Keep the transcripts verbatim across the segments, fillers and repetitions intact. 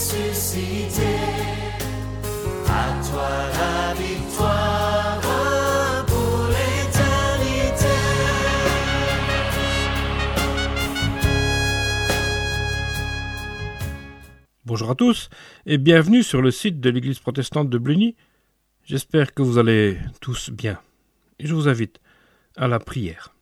ressuscité. À toi la victoire pour l'éternité. Bonjour à tous et bienvenue sur le site de l'Église protestante de Blugny. J'espère que vous allez tous bien et je vous invite à la prière.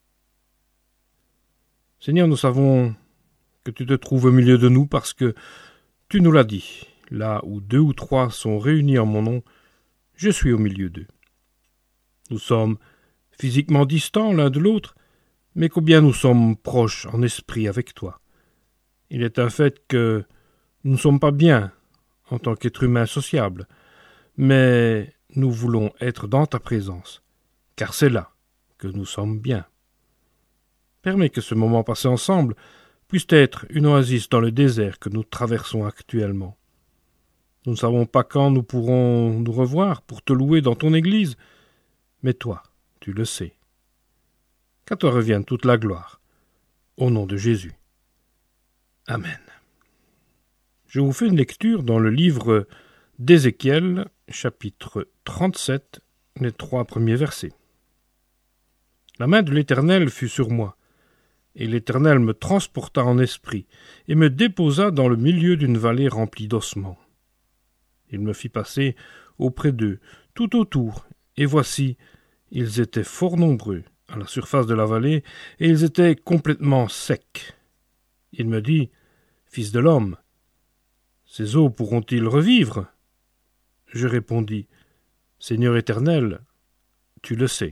Seigneur, nous savons que tu te trouves au milieu de nous parce que tu nous l'as dit. Là où deux ou trois sont réunis en mon nom, je suis au milieu d'eux. Nous sommes physiquement distants l'un de l'autre, mais combien nous sommes proches en esprit avec toi. Il est un fait que nous ne sommes pas bien en tant qu'êtres humains sociables, mais nous voulons être dans ta présence, car c'est là que nous sommes bien. Permets que ce moment passé ensemble puisse être une oasis dans le désert que nous traversons actuellement. Nous ne savons pas quand nous pourrons nous revoir pour te louer dans ton Église, mais toi, tu le sais. Qu'à toi revienne toute la gloire, au nom de Jésus. Amen. Je vous fais une lecture dans le livre d'Ézéchiel, chapitre trente-sept, les trois premiers versets. La main de l'Éternel fut sur moi, et l'Éternel me transporta en esprit, et me déposa dans le milieu d'une vallée remplie d'ossements. Il me fit passer auprès d'eux, tout autour, et voici, ils étaient fort nombreux à la surface de la vallée, et ils étaient complètement secs. Il me dit, « Fils de l'homme, ces eaux pourront-ils revivre ?» Je répondis, « Seigneur éternel, tu le sais. »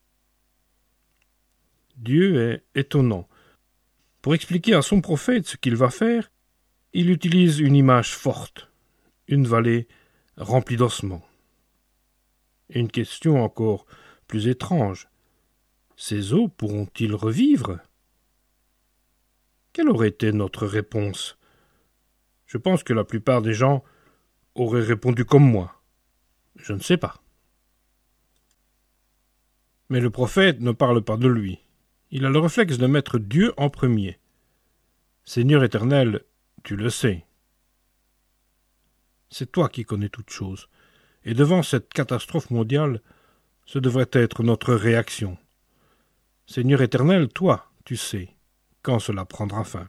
Dieu est étonnant. Pour expliquer à son prophète ce qu'il va faire, il utilise une image forte, une vallée remplie d'ossements. Une question encore plus étrange. Ces eaux pourront-ils revivre ? Quelle aurait été notre réponse ? Je pense que la plupart des gens auraient répondu comme moi. Je ne sais pas. Mais le prophète ne parle pas de lui. Il a le réflexe de mettre Dieu en premier. Seigneur éternel, tu le sais. C'est toi qui connais toutes choses. Et devant cette catastrophe mondiale, ce devrait être notre réaction. Seigneur éternel, toi, tu sais quand cela prendra fin.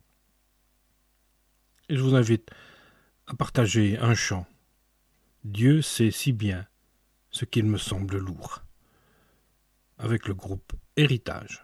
Et je vous invite à partager un chant. Dieu sait si bien ce qu'il me semble lourd. Avec le groupe Héritage.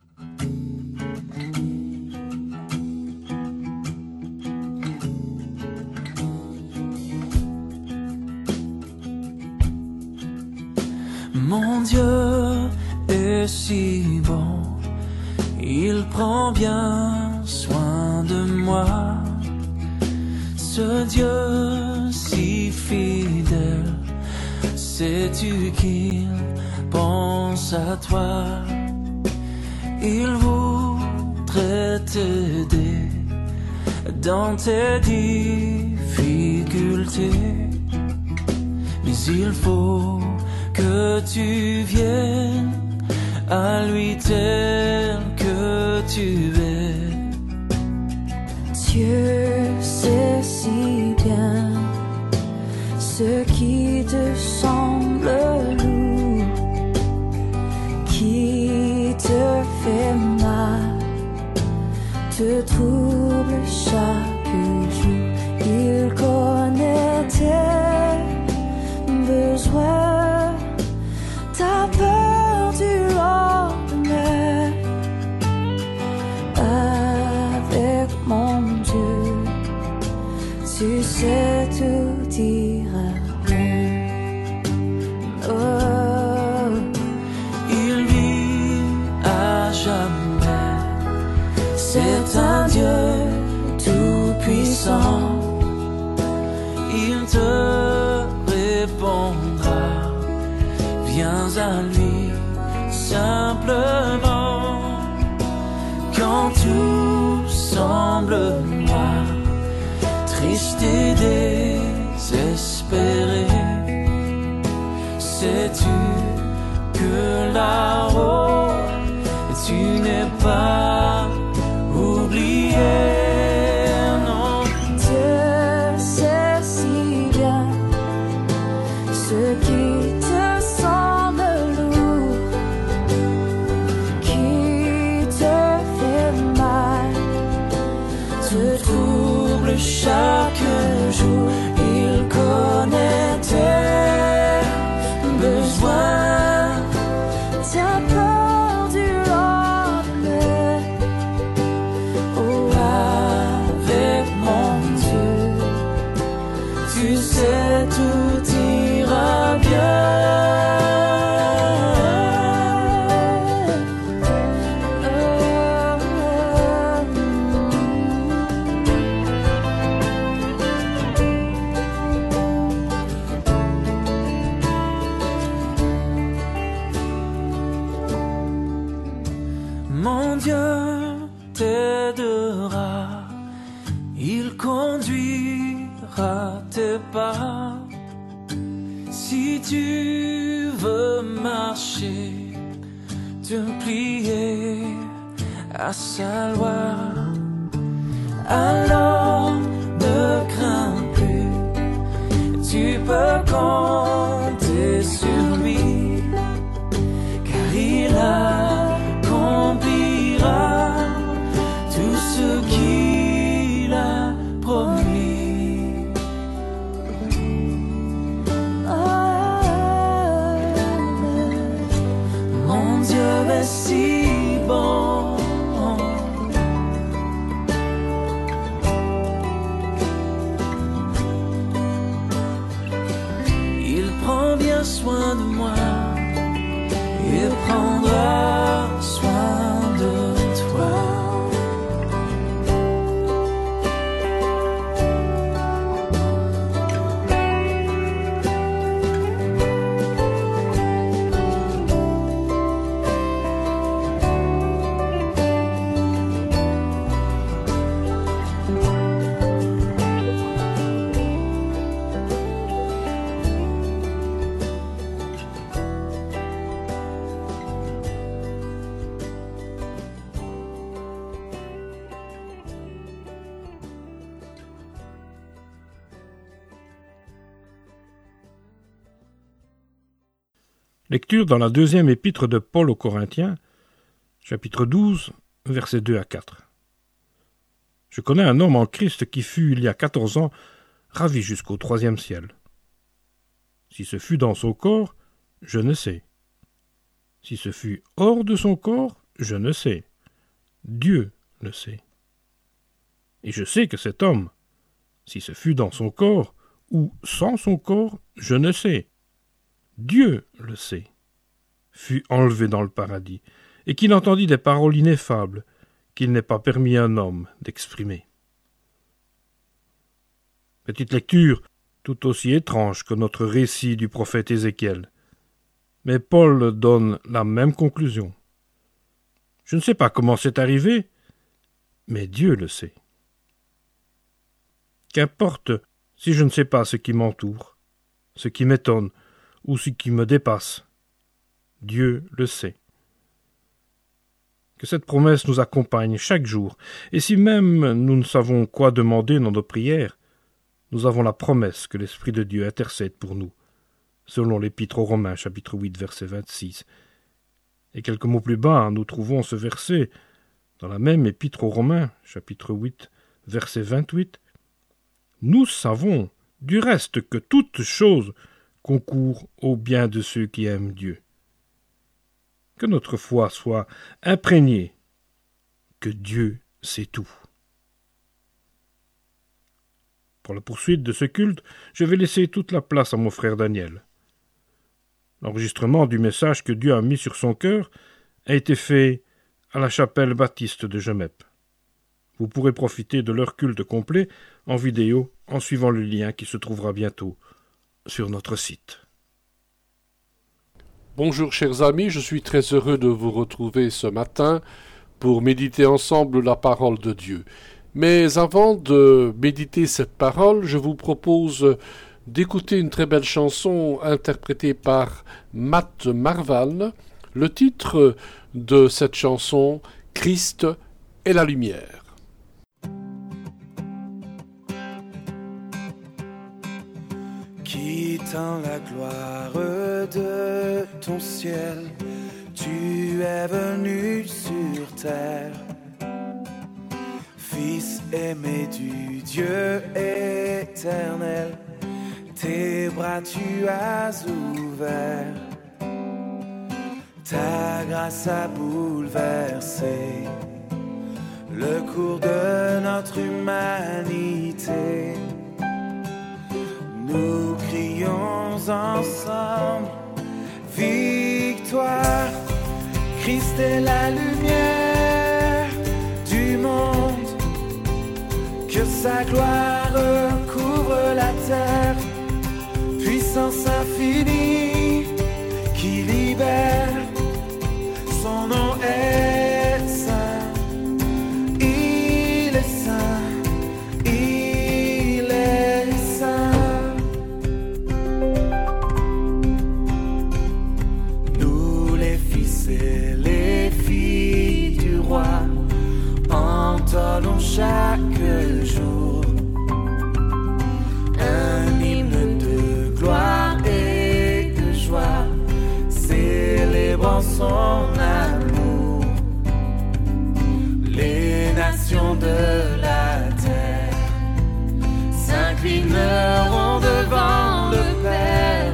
Mon Dieu est si bon, il prend bien soin de moi. Ce Dieu si fidèle, sais-tu qu'il pense à toi? Il voudrait t'aider dans tes difficultés, mais il faut que tu viennes à lui tel que tu es. Dieu sait si bien ce qui te semble lourd, qui te fait mal, te trouble chaque jour. Il connaît tes besoins, ta peur du lendemain. Avec mon Dieu, tu sais tout dire. Oh, il vit à jamais. C'est un Dieu tout-puissant. Il te répondra. Viens à lui simplement. Quand tout semble noir, triste et désespéré, sais-tu que là-haut tu n'es pas oublié? Non, Dieu tu sais tout ira bien. Mon Dieu t'aidera, il conduira tes pas. Si tu veux marcher, te plier à sa loi, alors ne crains plus, tu peux compter sur lui, car il accomplira tout ce qu'il a promis. Mon Dieu est si bon, il prend bien soin de moi, il prendra soin de toi. Lecture dans la deuxième épître de Paul aux Corinthiens, chapitre douze, versets deux à quatre. Je connais un homme en Christ qui fut, il y a quatorze ans, ravi jusqu'au troisième ciel. Si ce fut dans son corps, je ne sais. Si ce fut hors de son corps, je ne sais. Dieu le sait. Et je sais que cet homme, si ce fut dans son corps ou sans son corps, je ne sais. Dieu le sait, fut enlevé dans le paradis, et qu'il entendit des paroles ineffables qu'il n'est pas permis à un homme d'exprimer. Petite lecture tout aussi étrange que notre récit du prophète Ézéchiel, mais Paul donne la même conclusion. Je ne sais pas comment c'est arrivé, mais Dieu le sait. Qu'importe si je ne sais pas ce qui m'entoure, ce qui m'étonne, ou ce qui me dépasse. Dieu le sait. Que cette promesse nous accompagne chaque jour, et si même nous ne savons quoi demander dans nos prières, nous avons la promesse que l'Esprit de Dieu intercède pour nous, selon l'Épître aux Romains, chapitre huit, verset vingt-six. Et quelques mots plus bas, nous trouvons ce verset dans la même Épître aux Romains, chapitre huit, verset vingt-huit. Nous savons, du reste, que toute chose concourt au bien de ceux qui aiment Dieu. Que notre foi soit imprégnée que Dieu sait tout. Pour la poursuite de ce culte, je vais laisser toute la place à mon frère Daniel. L'enregistrement du message que Dieu a mis sur son cœur a été fait à la chapelle baptiste de Gemep. Vous pourrez profiter de leur culte complet en vidéo en suivant le lien qui se trouvera bientôt sur notre site. Bonjour chers amis, je suis très heureux de vous retrouver ce matin pour méditer ensemble la parole de Dieu. Mais avant de méditer cette parole, je vous propose d'écouter une très belle chanson interprétée par Matt Marval. Le titre de cette chanson, Christ est la lumière. Quittant la gloire de ton ciel, tu es venu sur terre. Fils aimé du Dieu éternel, tes bras tu as ouverts. Ta grâce a bouleversé le cours de notre humanité. ensemble. Victoire, Christ est la lumière du monde, que sa gloire couvre la terre, puissance infinie qui libère, son nom est saint, il est saint, il est saint. Nous les fils et les filles du roi entonnons chaque jour un hymne de gloire et de joie, célébrant son amour. Les nations de la terre s'inclineront devant le Père,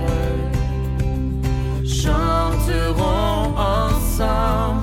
chanteront ensemble.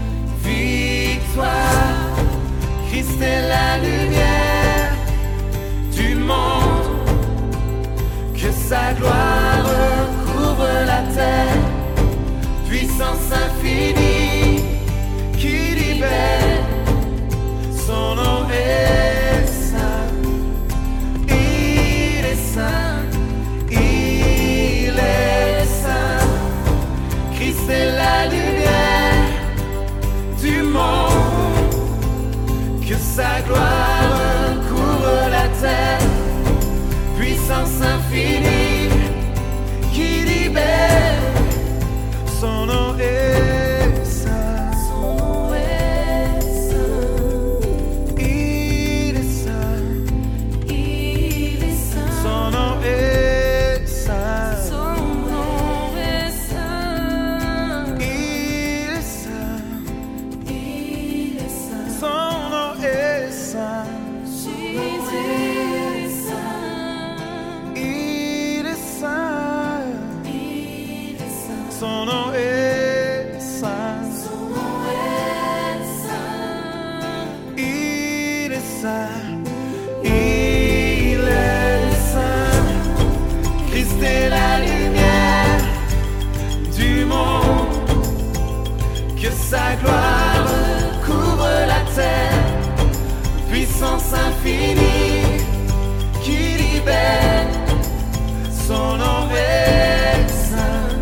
Victoire, Christ est la lumière du monde, que sa gloire couvre la terre, puissance infinie qui libère, son nom est saint, il est saint, il est saint. Christ est la lumière du monde, que sa gloire couvre la terre, puissance infinie qui libère, son nom est saint, son nom est saint, il est saint, il est saint, son nom est saint, son nom est saint, il est saint, il est saint, son nom est saint, Jésus est saint, il est saint, il est saint, son nom est saint, son nom est saint, il est saint, il est saint. Christ est la lumière du monde, que sa gloire couvre la terre, puissance infinie qui libère, son nom est saint,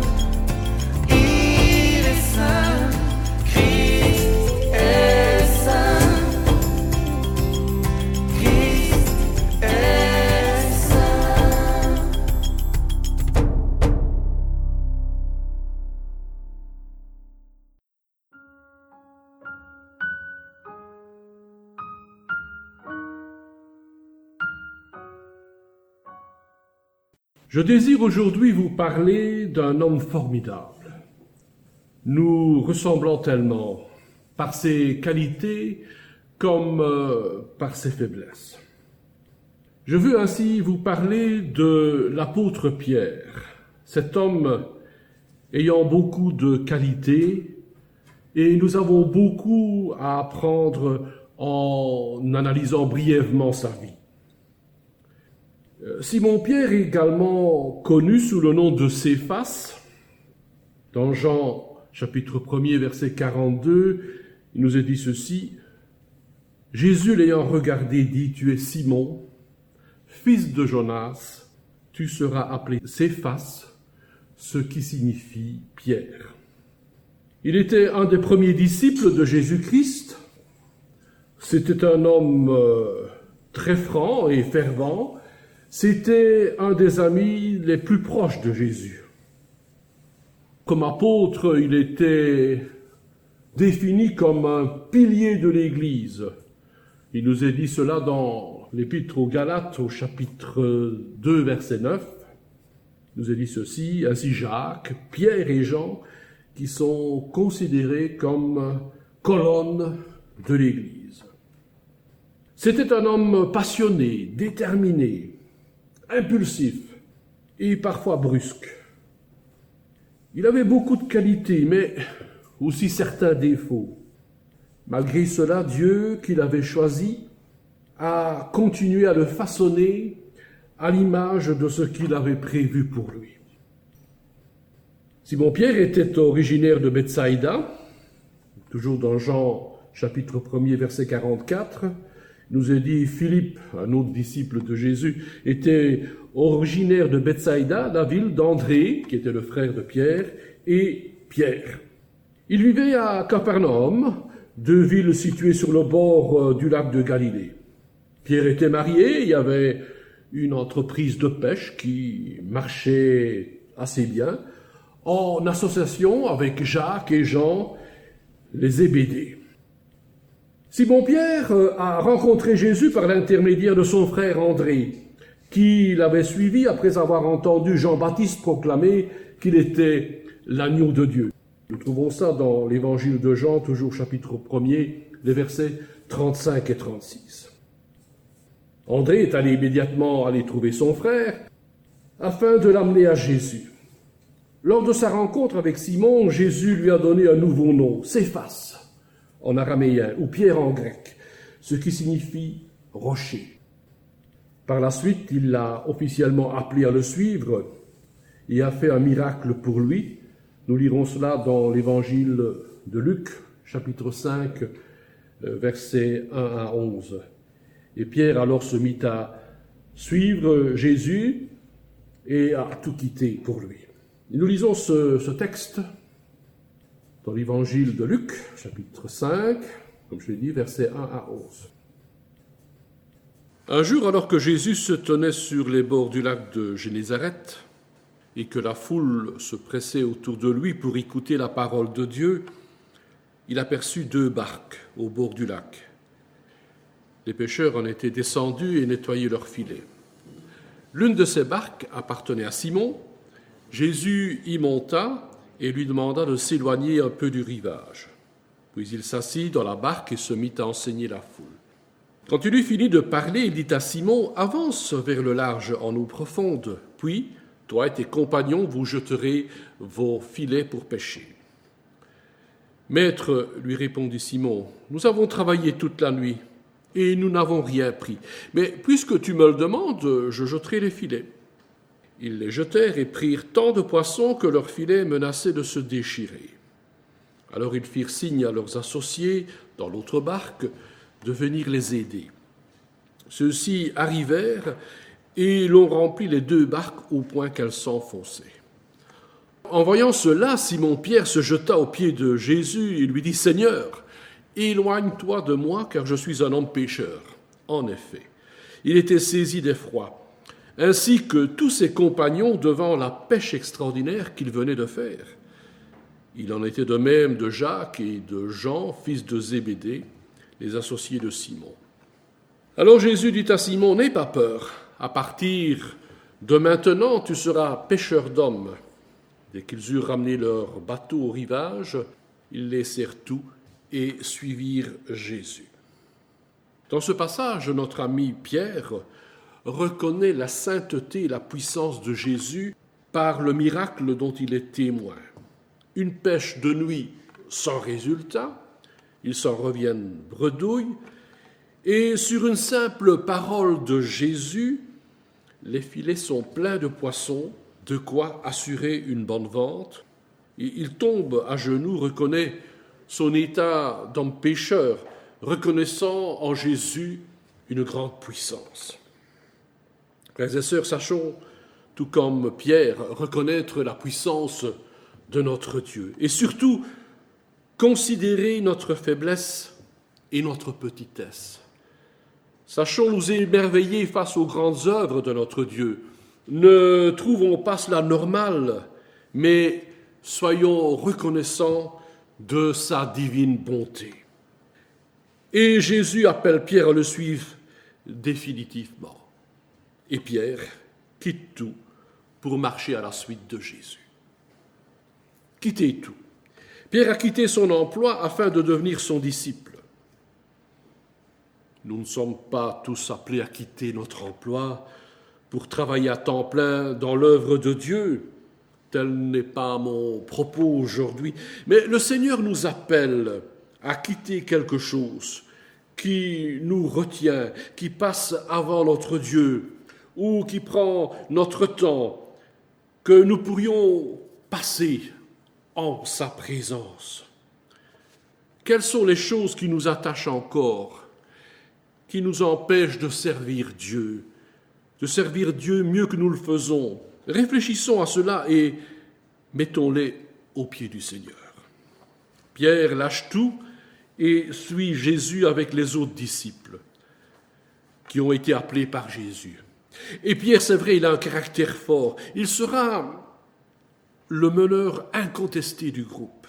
il est saint, Christ est saint, Christ est saint. Je désire aujourd'hui vous parler d'un homme formidable, nous ressemblant tellement par ses qualités comme euh, par ses faiblesses. Je veux ainsi vous parler de l'apôtre Pierre, cet homme ayant beaucoup de qualités, et nous avons beaucoup à apprendre en analysant brièvement sa vie. Simon-Pierre est également connu sous le nom de Céphas. Dans Jean chapitre premier verset quarante-deux, il nous est dit ceci: Jésus l'ayant regardé dit, tu es Simon, fils de Jonas, tu seras appelé Céphas, ce qui signifie Pierre. Il était un des premiers disciples de Jésus-Christ. C'était un homme euh, très franc et fervent. C'était un des amis les plus proches de Jésus. Comme apôtre, il était défini comme un pilier de l'Église. Il nous est dit cela dans l'Épître aux Galates, au chapitre deux, verset neuf. Il nous est dit ceci: ainsi Jacques, Pierre et Jean, qui sont considérés comme colonnes de l'Église. C'était un homme passionné, déterminé, impulsif et parfois brusque. Il avait beaucoup de qualités, mais aussi certains défauts. Malgré cela, Dieu, qu'il avait choisi, a continué à le façonner à l'image de ce qu'il avait prévu pour lui. Simon-Pierre était originaire de Bethsaïda, toujours dans Jean chapitre premier, verset quarante-quatre. Il nous est dit, Philippe, un autre disciple de Jésus, était originaire de Bethsaïda, la ville d'André, qui était le frère de Pierre, et Pierre. Il vivait à Capernaum, deux villes situées sur le bord du lac de Galilée. Pierre était marié, il y avait une entreprise de pêche qui marchait assez bien, en association avec Jacques et Jean, les Zébédées. Simon-Pierre a rencontré Jésus par l'intermédiaire de son frère André, qui l'avait suivi après avoir entendu Jean-Baptiste proclamer qu'il était l'agneau de Dieu. Nous trouvons ça dans l'évangile de Jean, toujours chapitre premier, les versets trente-cinq et trente-six. André est allé immédiatement aller trouver son frère afin de l'amener à Jésus. Lors de sa rencontre avec Simon, Jésus lui a donné un nouveau nom, Céphas, en araméen, ou Pierre en grec, ce qui signifie rocher. Par la suite, il l'a officiellement appelé à le suivre et a fait un miracle pour lui. Nous lirons cela dans l'évangile de Luc, chapitre cinq, versets un à onze. Et Pierre alors se mit à suivre Jésus et à tout quitter pour lui. Et nous lisons ce, ce texte dans l'évangile de Luc, chapitre cinq, comme je l'ai dit, versets un à onze. Un jour, alors que Jésus se tenait sur les bords du lac de Génézareth et que la foule se pressait autour de lui pour écouter la parole de Dieu, il aperçut deux barques au bord du lac. Les pêcheurs en étaient descendus et nettoyaient leurs filets. L'une de ces barques appartenait à Simon. Jésus y monta et lui demanda de s'éloigner un peu du rivage. Puis il s'assit dans la barque et se mit à enseigner la foule. Quand il eut fini de parler, il dit à Simon, « Avance vers le large en eau profonde, puis toi et tes compagnons, vous jeterez vos filets pour pêcher. » « Maître, lui répondit Simon, nous avons travaillé toute la nuit et nous n'avons rien pris. Mais puisque tu me le demandes, je jetterai les filets. » Ils les jetèrent et prirent tant de poissons que leurs filets menaçaient de se déchirer. Alors ils firent signe à leurs associés dans l'autre barque de venir les aider. Ceux-ci arrivèrent et l'on remplit les deux barques au point qu'elles s'enfonçaient. En voyant cela, Simon-Pierre se jeta aux pieds de Jésus et lui dit « Seigneur, éloigne-toi de moi, car je suis un homme pécheur. » En effet, il était saisi d'effroi, ainsi que tous ses compagnons devant la pêche extraordinaire qu'il venait de faire. Il en était de même de Jacques et de Jean, fils de Zébédée, les associés de Simon. Alors Jésus dit à Simon, « N'aie pas peur, à partir de maintenant tu seras pêcheur d'hommes. » Dès qu'ils eurent ramené leur bateau au rivage, ils laissèrent tout et suivirent Jésus. Dans ce passage, notre ami Pierre reconnaît la sainteté et la puissance de Jésus par le miracle dont il est témoin. Une pêche de nuit sans résultat, ils s'en reviennent bredouilles, et sur une simple parole de Jésus, les filets sont pleins de poissons, de quoi assurer une bonne vente. Et il tombe à genoux, reconnaît son état d'homme pécheur, reconnaissant en Jésus une grande puissance. Frères et sœurs, sachons, tout comme Pierre, reconnaître la puissance de notre Dieu et surtout considérer notre faiblesse et notre petitesse. Sachons nous émerveiller face aux grandes œuvres de notre Dieu. Ne trouvons pas cela normal, mais soyons reconnaissants de sa divine bonté. Et Jésus appelle Pierre à le suivre définitivement. Et Pierre quitte tout pour marcher à la suite de Jésus. Quitter tout. Pierre a quitté son emploi afin de devenir son disciple. Nous ne sommes pas tous appelés à quitter notre emploi pour travailler à temps plein dans l'œuvre de Dieu. Tel n'est pas mon propos aujourd'hui. Mais le Seigneur nous appelle à quitter quelque chose qui nous retient, qui passe avant notre Dieu, ou qui prend notre temps, que nous pourrions passer en sa présence. Quelles sont les choses qui nous attachent encore, qui nous empêchent de servir Dieu, de servir Dieu mieux que nous le faisons? Réfléchissons à cela et mettons-les aux pieds du Seigneur. Pierre lâche tout et suit Jésus avec les autres disciples qui ont été appelés par Jésus. Et Pierre, c'est vrai, il a un caractère fort. Il sera le meneur incontesté du groupe.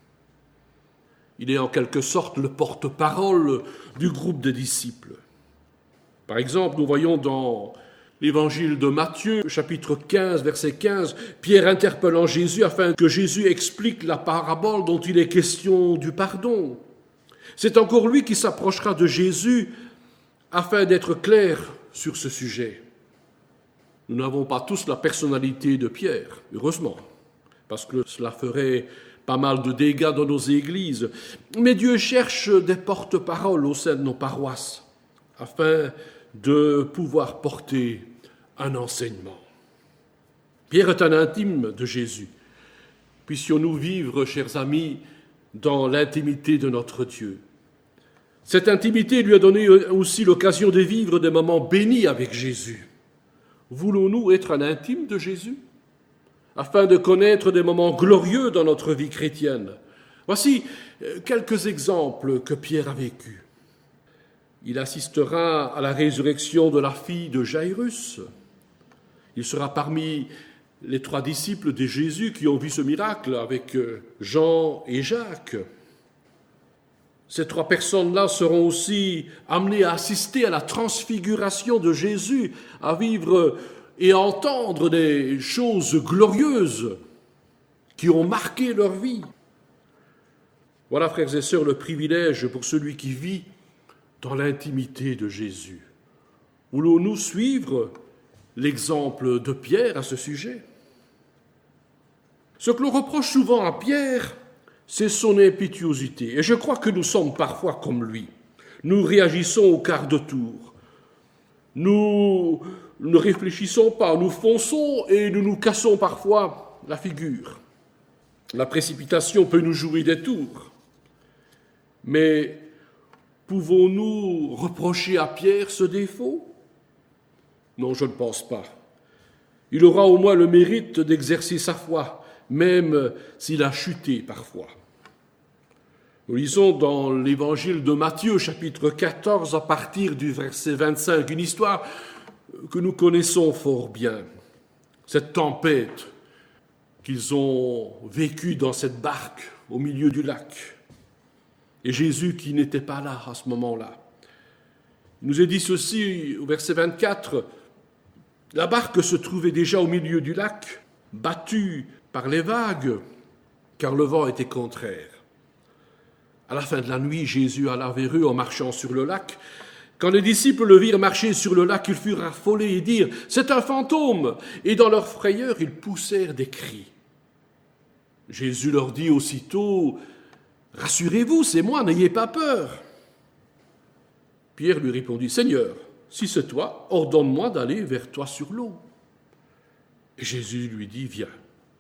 Il est en quelque sorte le porte-parole du groupe des disciples. Par exemple, nous voyons dans l'évangile de Matthieu, chapitre quinze, verset quinze, Pierre interpellant Jésus afin que Jésus explique la parabole dont il est question du pardon. C'est encore lui qui s'approchera de Jésus afin d'être clair sur ce sujet. Nous n'avons pas tous la personnalité de Pierre, heureusement, parce que cela ferait pas mal de dégâts dans nos églises. Mais Dieu cherche des porte-paroles au sein de nos paroisses, afin de pouvoir porter un enseignement. Pierre est un intime de Jésus. Puissions-nous vivre, chers amis, dans l'intimité de notre Dieu. Cette intimité lui a donné aussi l'occasion de vivre des moments bénis avec Jésus. Voulons-nous être un intime de Jésus, afin de connaître des moments glorieux dans notre vie chrétienne? Voici quelques exemples que Pierre a vécus. Il assistera à la résurrection de la fille de Jairus. Il sera parmi les trois disciples de Jésus qui ont vu ce miracle avec Jean et Jacques. Ces trois personnes-là seront aussi amenées à assister à la transfiguration de Jésus, à vivre et à entendre des choses glorieuses qui ont marqué leur vie. Voilà, frères et sœurs, le privilège pour celui qui vit dans l'intimité de Jésus. Voulons-nous suivre l'exemple de Pierre à ce sujet? Ce que l'on reproche souvent à Pierre, c'est son impétuosité. Et je crois que nous sommes parfois comme lui. Nous réagissons au quart de tour. Nous ne réfléchissons pas, nous fonçons et nous nous cassons parfois la figure. La précipitation peut nous jouer des tours. Mais pouvons-nous reprocher à Pierre ce défaut? Non, je ne pense pas. Il aura au moins le mérite d'exercer sa foi, même s'il a chuté parfois. Nous lisons dans l'évangile de Matthieu, chapitre quatorze, à partir du verset vingt-cinq, une histoire que nous connaissons fort bien. Cette tempête qu'ils ont vécue dans cette barque au milieu du lac. Et Jésus qui n'était pas là à ce moment-là. Il nous est dit ceci au verset vingt-quatre, « La barque se trouvait déjà au milieu du lac, battue par les vagues, car le vent était contraire. À la fin de la nuit, Jésus alla vers eux en marchant sur le lac. Quand les disciples le virent marcher sur le lac, ils furent affolés et dirent « C'est un fantôme !» Et dans leur frayeur, ils poussèrent des cris. Jésus leur dit aussitôt « Rassurez-vous, c'est moi, n'ayez pas peur !» Pierre lui répondit « Seigneur, si c'est toi, ordonne-moi d'aller vers toi sur l'eau. » Et Jésus lui dit « Viens. »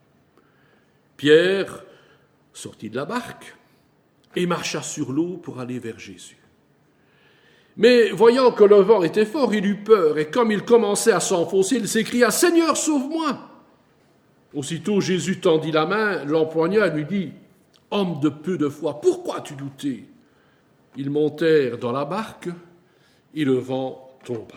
Pierre sortit de la barque et marcha sur l'eau pour aller vers Jésus. Mais voyant que le vent était fort, il eut peur, et comme il commençait à s'enfoncer, il s'écria « Seigneur, sauve-moi !» Aussitôt Jésus tendit la main, l'empoigna et lui dit « Homme de peu de foi, pourquoi as-tu douté ?» Ils montèrent dans la barque et le vent tomba.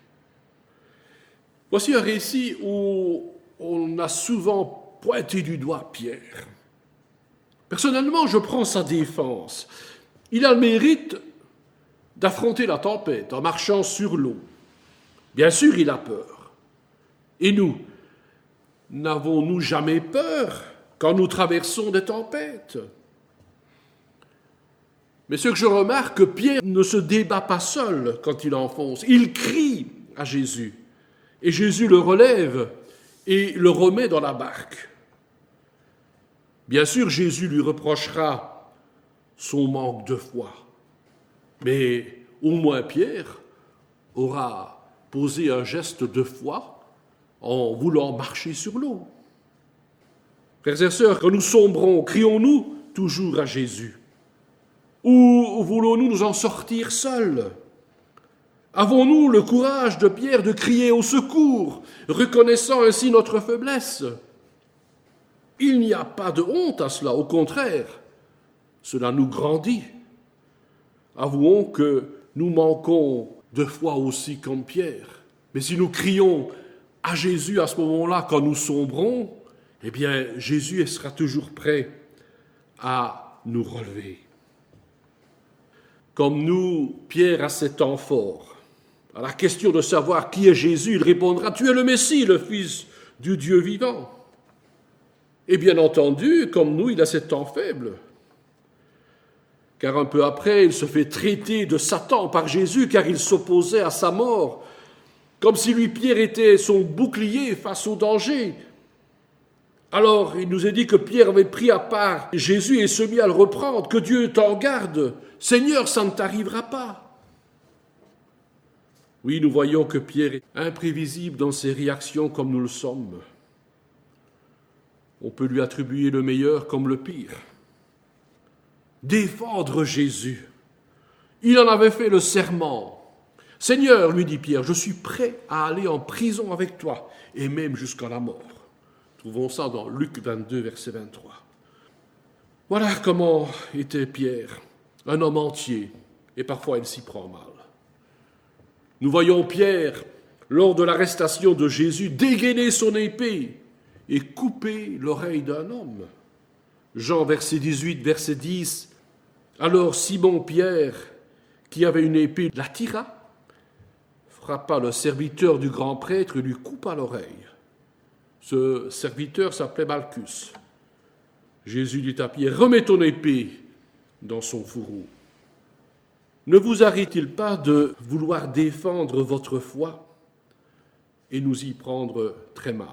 Voici un récit où on a souvent pointé du doigt Pierre. Personnellement, je prends sa défense. Il a le mérite d'affronter la tempête en marchant sur l'eau. Bien sûr, il a peur. Et nous, n'avons-nous jamais peur quand nous traversons des tempêtes? Mais ce que je remarque, Pierre ne se débat pas seul quand il enfonce. Il crie à Jésus. Et Jésus le relève et le remet dans la barque. Bien sûr, Jésus lui reprochera son manque de foi. Mais au moins Pierre aura posé un geste de foi en voulant marcher sur l'eau. Frères et sœurs, quand nous sombrons, crions-nous toujours à Jésus? Ou voulons-nous nous en sortir seuls? Avons-nous le courage de Pierre de crier au secours, reconnaissant ainsi notre faiblesse? Il n'y a pas de honte à cela, au contraire, cela nous grandit. Avouons que nous manquons de foi aussi comme Pierre. Mais si nous crions à Jésus à ce moment-là, quand nous sombrons, eh bien, Jésus sera toujours prêt à nous relever. Comme nous, Pierre a ces temps forts. À la question de savoir qui est Jésus, il répondra « Tu es le Messie, le Fils du Dieu vivant ». Et bien entendu, comme nous, il a ces temps faibles. Car un peu après, il se fait traiter de Satan par Jésus, car il s'opposait à sa mort, comme si lui, Pierre, était son bouclier face au danger. Alors, il nous est dit que Pierre avait pris à part Jésus et se mit à le reprendre. Que Dieu t'en garde. Seigneur, ça ne t'arrivera pas. Oui, nous voyons que Pierre est imprévisible dans ses réactions comme nous le sommes. On peut lui attribuer le meilleur comme le pire. Défendre Jésus. Il en avait fait le serment. Seigneur, lui dit Pierre, je suis prêt à aller en prison avec toi, et même jusqu'à la mort. Trouvons ça dans Luc vingt-deux, verset vingt-trois. Voilà comment était Pierre, un homme entier, et parfois il s'y prend mal. Nous voyons Pierre, lors de l'arrestation de Jésus, dégainer son épée et couper l'oreille d'un homme. Jean, verset dix-huit, verset dix. Alors Simon Pierre, qui avait une épée, la tira, frappa le serviteur du grand prêtre et lui coupa l'oreille. Ce serviteur s'appelait Malchus. Jésus dit à Pierre, remets ton épée dans son fourreau. Ne vous arrive-t-il pas de vouloir défendre votre foi et nous y prendre très mal,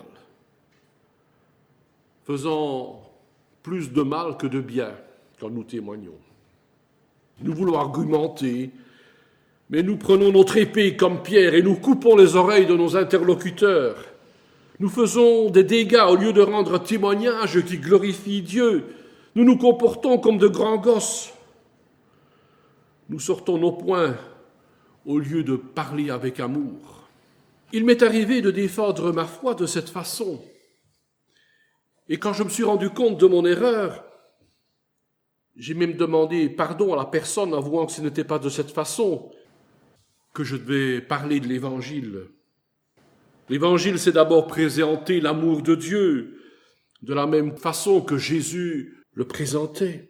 faisant plus de mal que de bien quand nous témoignons? Nous voulons argumenter, mais nous prenons notre épée comme Pierre et nous coupons les oreilles de nos interlocuteurs. Nous faisons des dégâts au lieu de rendre un témoignage qui glorifie Dieu. Nous nous comportons comme de grands gosses. Nous sortons nos poings au lieu de parler avec amour. Il m'est arrivé de défendre ma foi de cette façon. Et quand je me suis rendu compte de mon erreur, j'ai même demandé pardon à la personne, avouant que ce n'était pas de cette façon que je devais parler de l'Évangile. L'Évangile, c'est d'abord présenter l'amour de Dieu de la même façon que Jésus le présentait.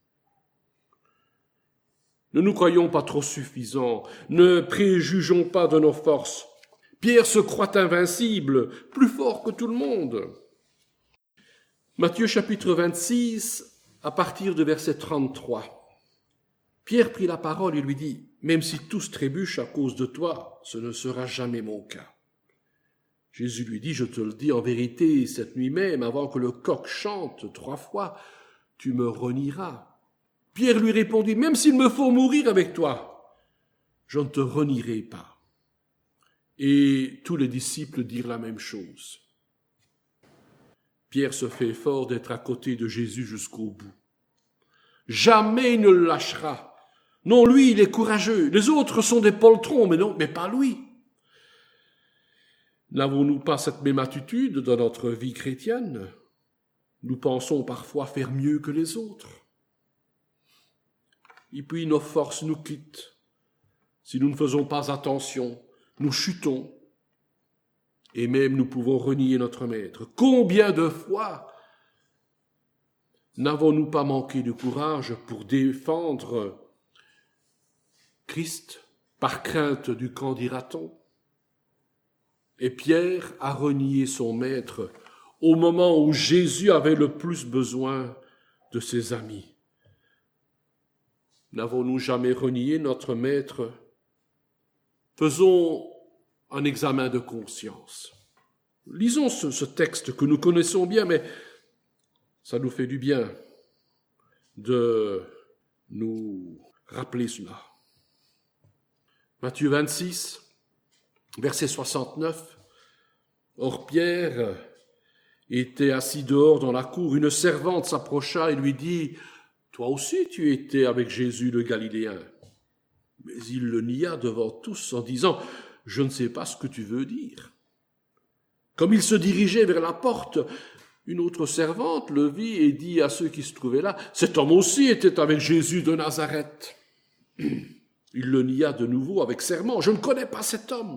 Ne nous croyons pas trop suffisants, ne préjugeons pas de nos forces. Pierre se croit invincible, plus fort que tout le monde. Matthieu chapitre vingt-six, à partir de verset trente-trois. Pierre prit la parole et lui dit, « Même si tous trébuchent à cause de toi, ce ne sera jamais mon cas. » Jésus lui dit, « Je te le dis en vérité, cette nuit même, avant que le coq chante trois fois, tu me renieras. » Pierre lui répondit, « Même s'il me faut mourir avec toi, je ne te renierai pas. » Et tous les disciples dirent la même chose. Pierre se fait fort d'être à côté de Jésus jusqu'au bout. Jamais il ne le lâchera. Non, lui, il est courageux. Les autres sont des poltrons, mais non, mais pas lui. N'avons-nous pas cette même attitude dans notre vie chrétienne? Nous pensons parfois faire mieux que les autres. Et puis nos forces nous quittent. Si nous ne faisons pas attention, nous chutons. Et même nous pouvons renier notre Maître. Combien de fois n'avons-nous pas manqué de courage pour défendre Christ par crainte du qu'en dira-t-on? Et Pierre a renié son Maître au moment où Jésus avait le plus besoin de ses amis. N'avons-nous jamais renié notre Maître? Faisons un examen de conscience. Lisons ce, ce texte que nous connaissons bien, mais ça nous fait du bien de nous rappeler cela. Matthieu vingt-six, verset soixante-neuf. Or Pierre était assis dehors dans la cour, une servante s'approcha et lui dit « Toi aussi tu étais avec Jésus le Galiléen. » Mais il le nia devant tous en disant « Je ne sais pas ce que tu veux dire. » Comme il se dirigeait vers la porte, une autre servante le vit et dit à ceux qui se trouvaient là « Cet homme aussi était avec Jésus de Nazareth. » Il le nia de nouveau avec serment « Je ne connais pas cet homme. »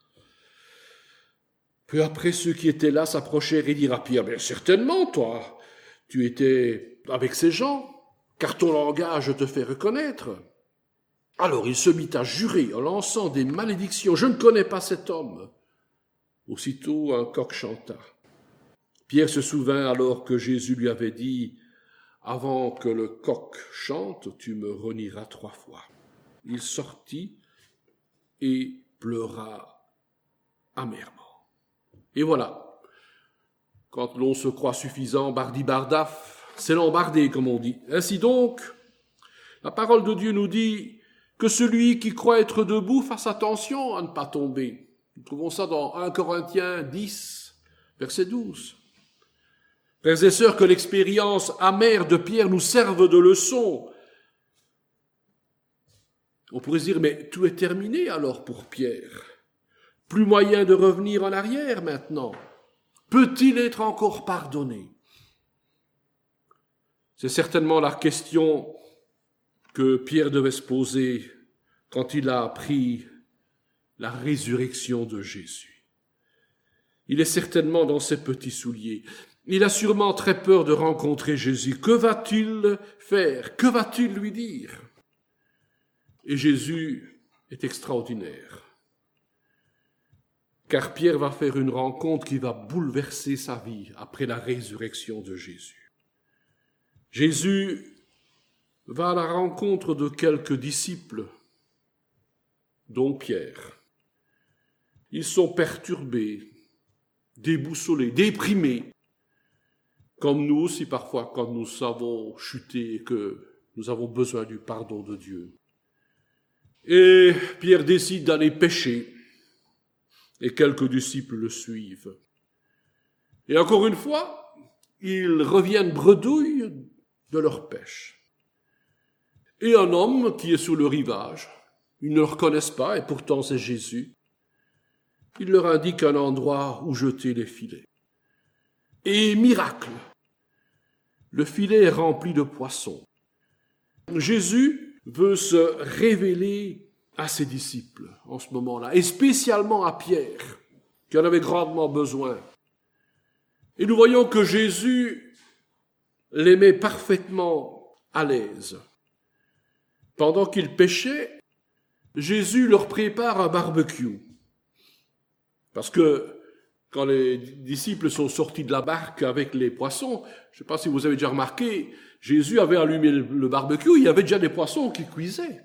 Peu après, ceux qui étaient là s'approchèrent et dirent à Pierre « Bien certainement, toi, tu étais avec ces gens, car ton langage te fait reconnaître. » Alors il se mit à jurer en lançant des malédictions « Je ne connais pas cet homme. » Aussitôt un coq chanta. Pierre se souvint alors que Jésus lui avait dit « Avant que le coq chante, tu me renieras trois fois. » Il sortit et pleura amèrement. Et voilà, quand l'on se croit suffisant, bardi-bardaf, c'est l'embardé, comme on dit. Ainsi donc, la parole de Dieu nous dit que celui qui croit être debout fasse attention à ne pas tomber. Nous trouvons ça dans un Corinthiens dix, verset douze. Frères et sœurs, que l'expérience amère de Pierre nous serve de leçon. On pourrait se dire, mais tout est terminé alors pour Pierre. Plus moyen de revenir en arrière maintenant. Peut-il être encore pardonné? C'est certainement la question que Pierre devait se poser quand il a appris la résurrection de Jésus. Il est certainement dans ses petits souliers. Il a sûrement très peur de rencontrer Jésus. Que va-t-il faire? Que va-t-il lui dire? Et Jésus est extraordinaire. Car Pierre va faire une rencontre qui va bouleverser sa vie après la résurrection de Jésus. Jésus va à la rencontre de quelques disciples, dont Pierre. Ils sont perturbés, déboussolés, déprimés, comme nous aussi parfois quand nous avons chuté et que nous avons besoin du pardon de Dieu. Et Pierre décide d'aller pêcher. Et quelques disciples le suivent. Et encore une fois, ils reviennent bredouilles de leur pêche. Et un homme qui est sur le rivage, ils ne le reconnaissent pas, et pourtant c'est Jésus, il leur indique un endroit où jeter les filets. Et miracle, le filet est rempli de poissons. Jésus veut se révéler à ses disciples en ce moment-là, et spécialement à Pierre, qui en avait grandement besoin. Et nous voyons que Jésus les met parfaitement à l'aise. Pendant qu'ils pêchaient, Jésus leur prépare un barbecue. Parce que quand les disciples sont sortis de la barque avec les poissons, je ne sais pas si vous avez déjà remarqué, Jésus avait allumé le barbecue, il y avait déjà des poissons qui cuisaient.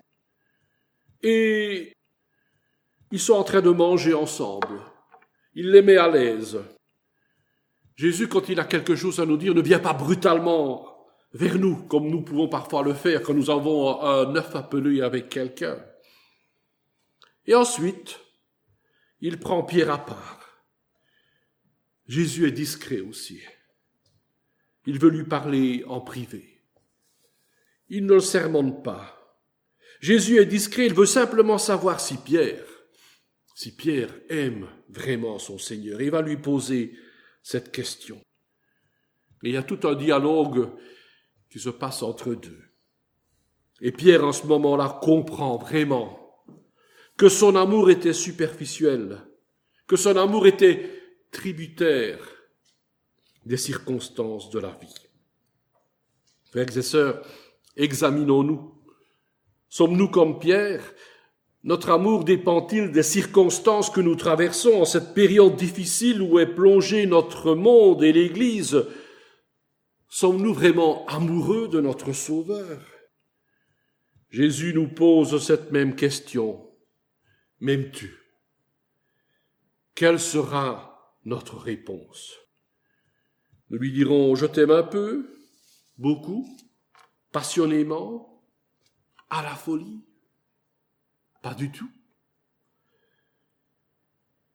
Et ils sont en train de manger ensemble. Il les met à l'aise. Jésus, quand il a quelque chose à nous dire, ne vient pas brutalement vers nous, comme nous pouvons parfois le faire quand nous avons un œuf à peler avec quelqu'un. Et ensuite, il prend Pierre à part. Jésus est discret aussi. Il veut lui parler en privé. Il ne le sermonne pas. Jésus est discret, il veut simplement savoir si Pierre, si Pierre aime vraiment son Seigneur. Il va lui poser cette question. Et il y a tout un dialogue qui se passe entre deux. Et Pierre, en ce moment-là, comprend vraiment que son amour était superficiel, que son amour était tributaire des circonstances de la vie. Frères et sœurs, examinons-nous. Sommes-nous comme Pierre? Notre amour dépend-il des circonstances que nous traversons en cette période difficile où est plongé notre monde et l'Église? Sommes-nous vraiment amoureux de notre Sauveur? Jésus nous pose cette même question. M'aimes-tu? Quelle sera notre réponse? Nous lui dirons, je t'aime un peu, beaucoup, passionnément, à la folie? Pas du tout.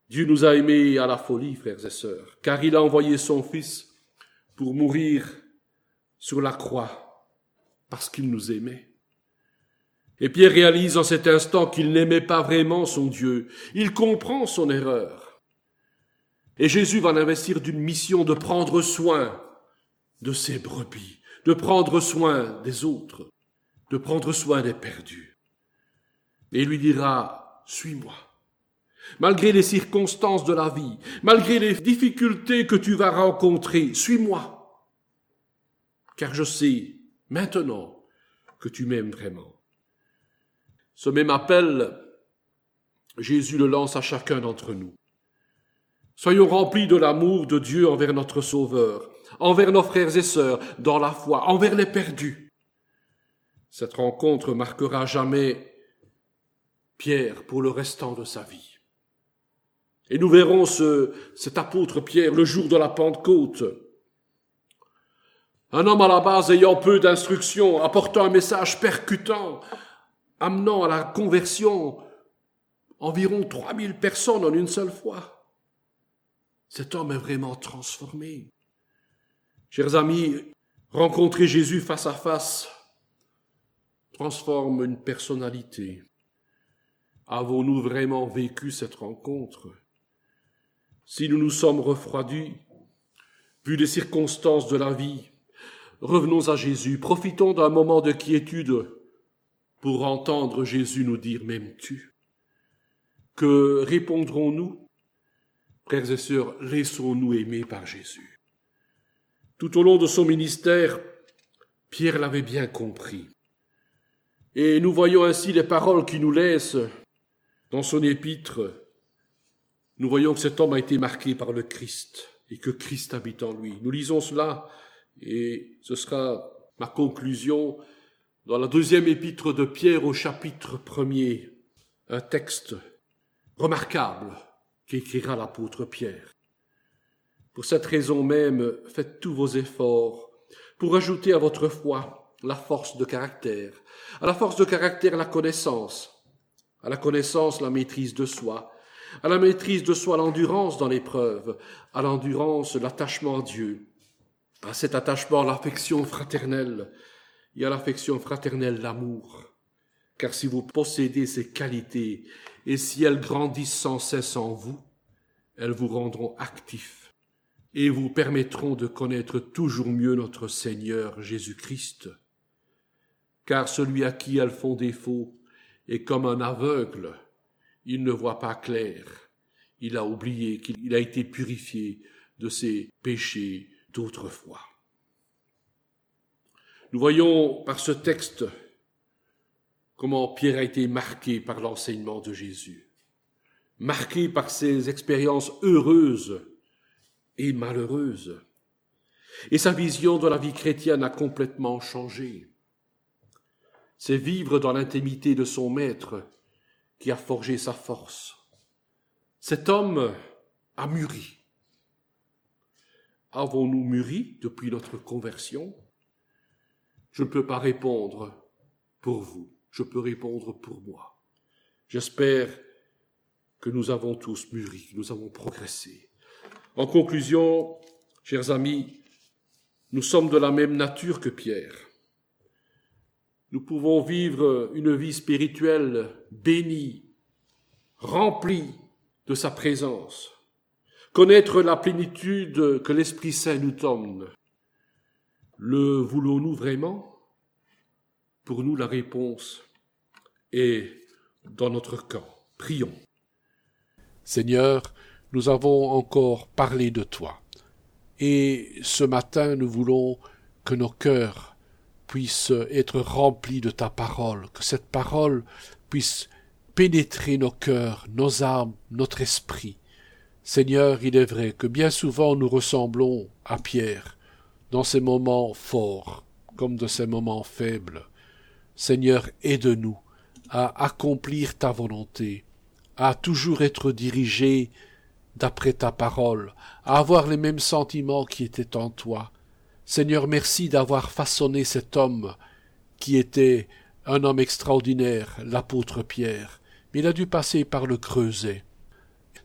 Dieu nous a aimés à la folie, frères et sœurs, car il a envoyé son Fils pour mourir sur la croix, parce qu'il nous aimait. Et Pierre réalise en cet instant qu'il n'aimait pas vraiment son Dieu. Il comprend son erreur. Et Jésus va l'investir d'une mission de prendre soin de ses brebis, de prendre soin des autres, de prendre soin des perdus. Et il lui dira, « Suis-moi. » Malgré les circonstances de la vie, malgré les difficultés que tu vas rencontrer, suis-moi. Car je sais maintenant que tu m'aimes vraiment. Ce même appel, Jésus le lance à chacun d'entre nous. Soyons remplis de l'amour de Dieu envers notre Sauveur, envers nos frères et sœurs, dans la foi, envers les perdus. Cette rencontre marquera jamais Pierre pour le restant de sa vie. Et nous verrons ce, cet apôtre Pierre le jour de la Pentecôte. Un homme à la base ayant peu d'instruction, apportant un message percutant, amenant à la conversion environ trois mille personnes en une seule fois. Cet homme est vraiment transformé. Chers amis, rencontrer Jésus face à face transforme une personnalité. Avons-nous vraiment vécu cette rencontre ? Si nous nous sommes refroidis, vu les circonstances de la vie, revenons à Jésus, profitons d'un moment de quiétude pour entendre Jésus nous dire « M'aimes-tu » Que répondrons-nous ? Frères et sœurs, laissons-nous aimer par Jésus. Tout au long de son ministère, Pierre l'avait bien compris. Et nous voyons ainsi les paroles qu'il nous laisse dans son épître. Nous voyons que cet homme a été marqué par le Christ et que Christ habite en lui. Nous lisons cela et ce sera ma conclusion dans la deuxième épître de Pierre au chapitre premier, un texte remarquable qu'écrira l'apôtre Pierre. Pour cette raison même, faites tous vos efforts pour ajouter à votre foi la force de caractère, à la force de caractère la connaissance, à la connaissance la maîtrise de soi, à la maîtrise de soi l'endurance dans l'épreuve, à l'endurance l'attachement à Dieu, à cet attachement l'affection fraternelle, et à l'affection fraternelle l'amour. Car si vous possédez ces qualités, et si elles grandissent sans cesse en vous, elles vous rendront actifs, et vous permettront de connaître toujours mieux notre Seigneur Jésus-Christ. Car celui à qui elles font défaut est comme un aveugle, il ne voit pas clair, il a oublié qu'il a été purifié de ses péchés d'autrefois. Nous voyons par ce texte comment Pierre a été marqué par l'enseignement de Jésus, marqué par ses expériences heureuses et malheureuses. Et sa vision de la vie chrétienne a complètement changé. C'est vivre dans l'intimité de son maître qui a forgé sa force. Cet homme a mûri. Avons-nous mûri depuis notre conversion ? Je ne peux pas répondre pour vous, je peux répondre pour moi. J'espère que nous avons tous mûri, que nous avons progressé. En conclusion, chers amis, nous sommes de la même nature que Pierre. Nous pouvons vivre une vie spirituelle bénie, remplie de sa présence, connaître la plénitude que l'Esprit Saint nous donne. Le voulons-nous vraiment ? Pour nous, la réponse est dans notre camp. Prions. Seigneur, nous avons encore parlé de toi. Et ce matin, nous voulons que nos cœurs puissent être remplis de ta parole, que cette parole puisse pénétrer nos cœurs, nos âmes, notre esprit. Seigneur, il est vrai que bien souvent nous ressemblons à Pierre, dans ces moments forts, comme de ces moments faibles. Seigneur, aide-nous à accomplir ta volonté, à toujours être dirigés d'après ta parole, à avoir les mêmes sentiments qui étaient en toi. Seigneur, merci d'avoir façonné cet homme qui était un homme extraordinaire, l'apôtre Pierre, mais il a dû passer par le creuset.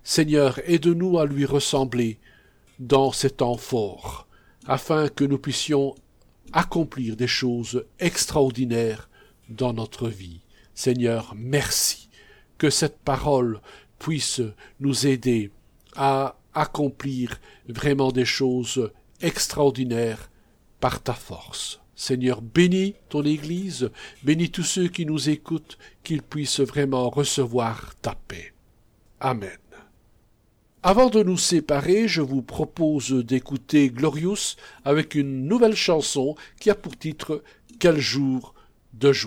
Seigneur, aide-nous à lui ressembler dans ces temps forts, afin que nous puissions accomplir des choses extraordinaires dans notre vie. Seigneur, merci que cette parole puisse nous aider à accomplir vraiment des choses extraordinaires par ta force. Seigneur, bénis ton Église, bénis tous ceux qui nous écoutent, qu'ils puissent vraiment recevoir ta paix. Amen. Avant de nous séparer, je vous propose d'écouter Glorious avec une nouvelle chanson qui a pour titre « Quel jour de joie ».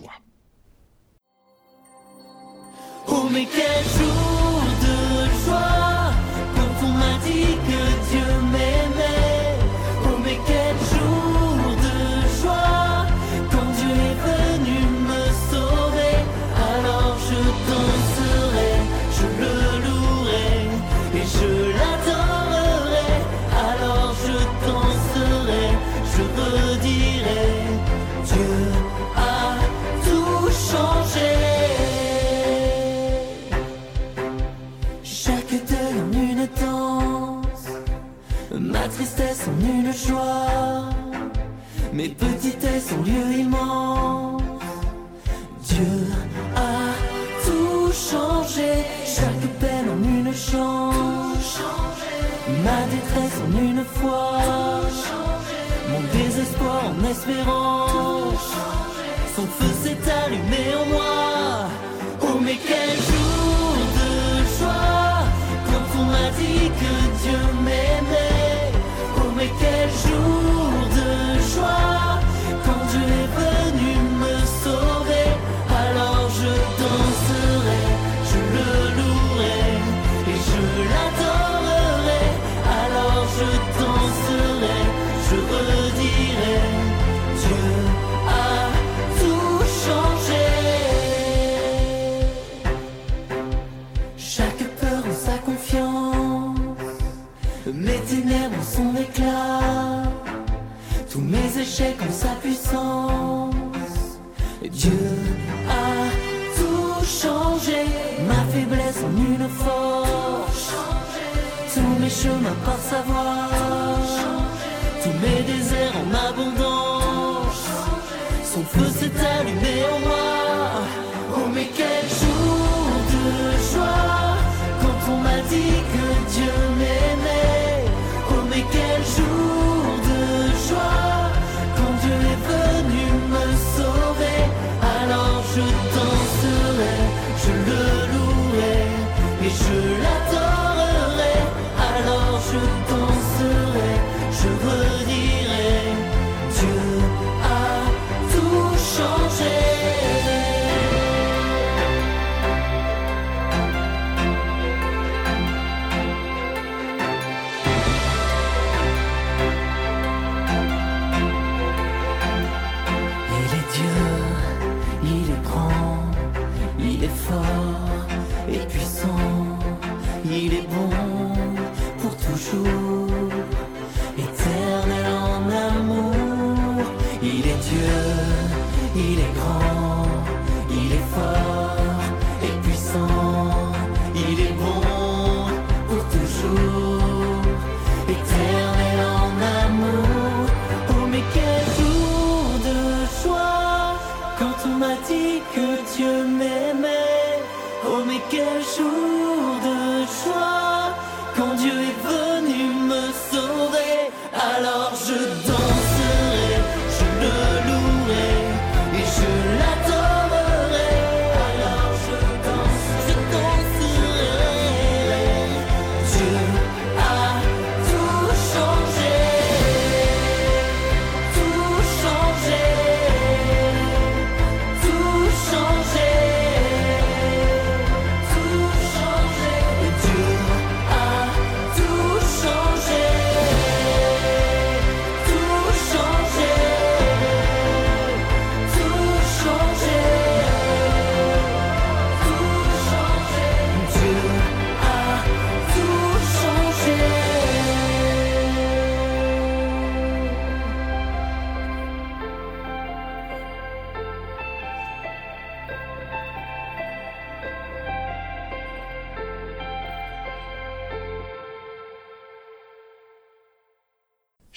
Oh mais quel jour de joie quand on m'a dit que Dieu m'aimait. Oh mais quel jour de joie quand Dieu est venu me sauver. Alors je danserai, je le louerai et je l'adorerai. Alors je danserai, je redirai, Dieu a tout changé. Ma tristesse en une joie, mes petitesses en lieu immense. Dieu a tout changé, chaque peine en une chance, ma détresse en une foi, mon désespoir en espérance. Son feu s'est allumé en moi. Oh mais quel jour de joie quand on m'a dit que Dieu m'aimait. Oh mais quel jour de joie quand Dieu est venu me sauver. Alors je danserai, je le louerai et je l'adorerai. Alors je danserai, je redirai, Dieu a tout changé. Chaque peur en sa confiance, mes ténèbres en son éclat, tous mes échecs en sa puissance. Dieu a tout changé, ma faiblesse en une force, tous mes chemins par sa voix, tous mes déserts en abondance. Son feu s'est allumé en moi. Oh mais quel jour de joie quand on m'a dit que Dieu m'aimait. Oh mais quel jour de joie quand Dieu est venu me sauver. Alors je danserai, je le louerai et je l'adorerai. Alors je danserai, je redirai, Dieu a tout changé. Et puissant, il est bon pour toujours, éternel en amour. Il est Dieu, il est grand, il est fort et puissant, il est bon pour toujours, éternel en amour. Oh mais quel jour de joie quand on m'a dit que Dieu m'aimait. Oh mais quel jour de joie quand Dieu est venu me sauver. Alors je danserai, je le louerai et je la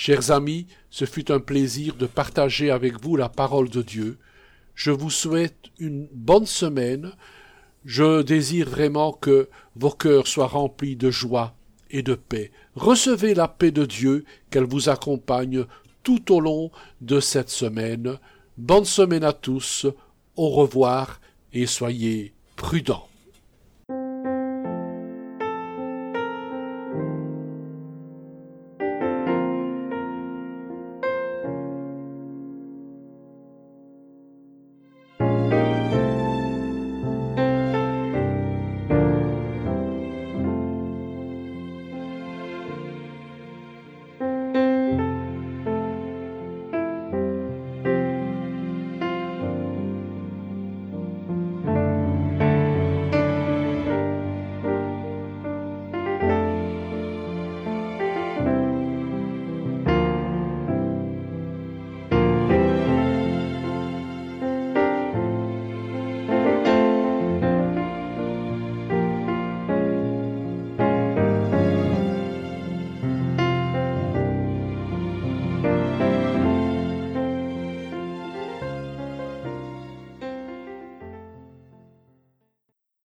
Chers amis, ce fut un plaisir de partager avec vous la parole de Dieu. Je vous souhaite une bonne semaine. Je désire vraiment que vos cœurs soient remplis de joie et de paix. Recevez la paix de Dieu, qu'elle vous accompagne tout au long de cette semaine. Bonne semaine à tous, au revoir et soyez prudents.